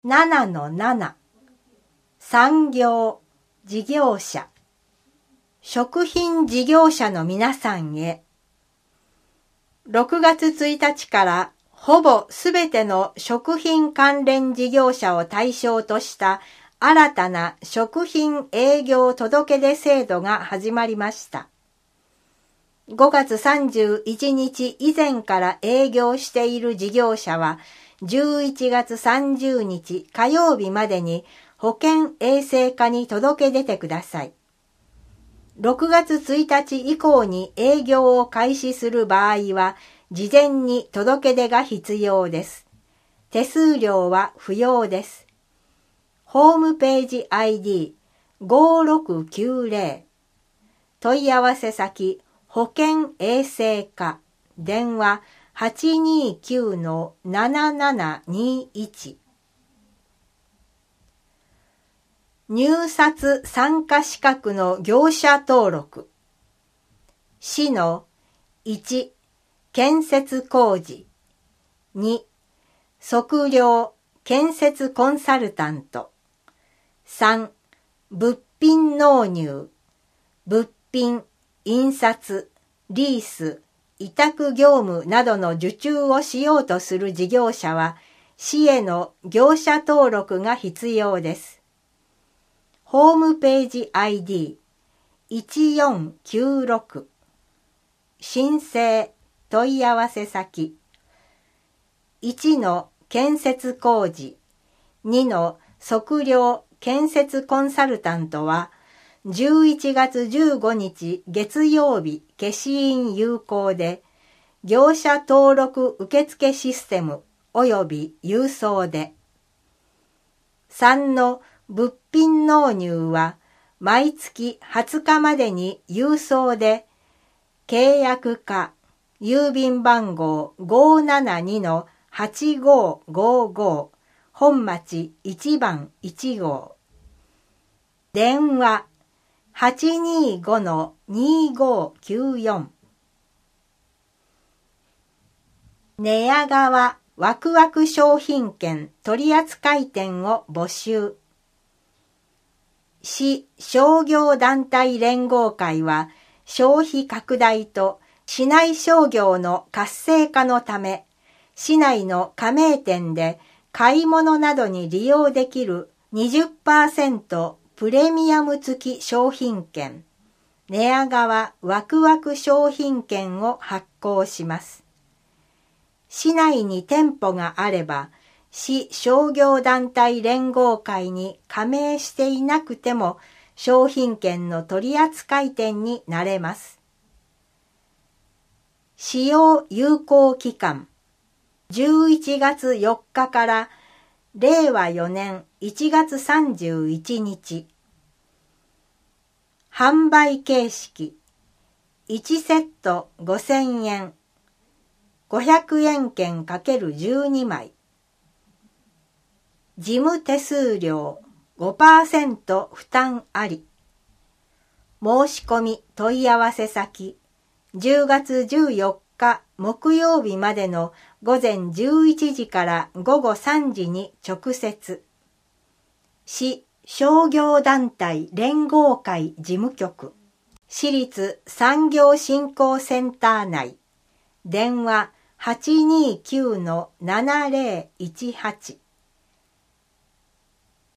7-7 産業事業者食品事業者の皆さんへ6月1日からほぼすべての食品関連事業者を対象とした新たな食品営業届出制度が始まりました。5月31日以前から営業している事業者は11月30日火曜日までに保健衛生課に届け出てください。6月1日以降に営業を開始する場合は事前に届け出が必要です。手数料は不要です。ホームページ ID5690 問い合わせ先保健衛生課電話 829-7721 入札参加資格の業者登録市の1建設工事2測量建設コンサルタント3物品納入物品印刷リース委託業務などの受注をしようとする事業者は市への業者登録が必要です。ホームページ ID1496 申請問い合わせ先1の建設工事2の測量建設コンサルタントは11月15日月曜日消印有効で業者登録受付システム及び郵送で3の物品納入は毎月20日までに郵送で契約課郵便番号 572-8555 本町1番1号電話 825-2594 寝屋川ワクワク商品券取扱店を募集市商業団体連合会は消費拡大と市内商業の活性化のため市内の加盟店で買い物などに利用できる 20% プレミアム付き商品券寝屋川ワクワク商品券を発行します。市内に店舗があれば市商業団体連合会に加盟していなくても商品券の取扱店になれます。使用有効期間11月4日から令和4年1月31日販売形式1セット5000円500円券 ×12 枚事務手数料 5% 負担あり申し込み問い合わせ先10月14日木曜日までの午前11時から午後3時に直接市商業団体連合会事務局市立産業振興センター内電話 829-7018